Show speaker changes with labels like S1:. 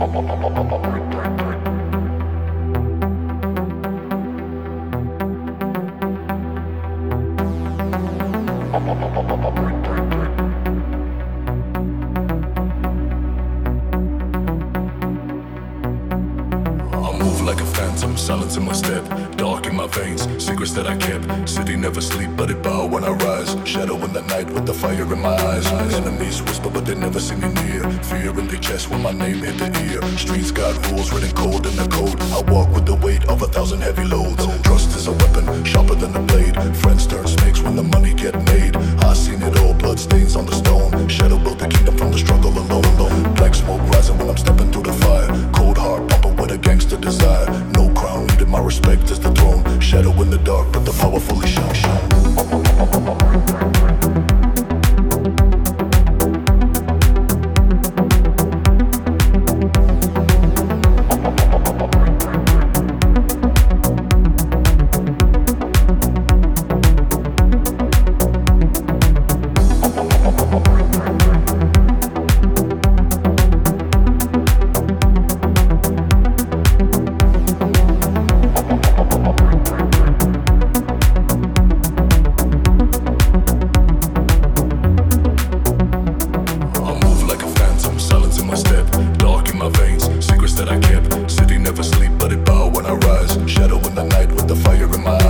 S1: Move like a phantom, silence in my step, dark in my veins, secrets that I kept. City never sleep, but it bow when I rise. Shadow in the night with the fire in my eyes. Enemies whisper, but they never see me near. Fear in their chest when my name hit the ear. Streets got rules written cold in the code. I walk with the weight of 1,000 heavy loads. Trust is a weapon, sharper than a blade. Friends turn snakes when the money get made. I seen it all, blood stains on the stone. Shadow built the kingdom from the struggle alone. Black smoke rising when I'm stepping through the fire. Cold heart pumping with a gangster desire. No crown needed, my respect is the throne. Shadow in the dark, but the power fully shine. Secrets that I kept. City never sleep, but it bow when I rise. Shadow in the night with the fire in my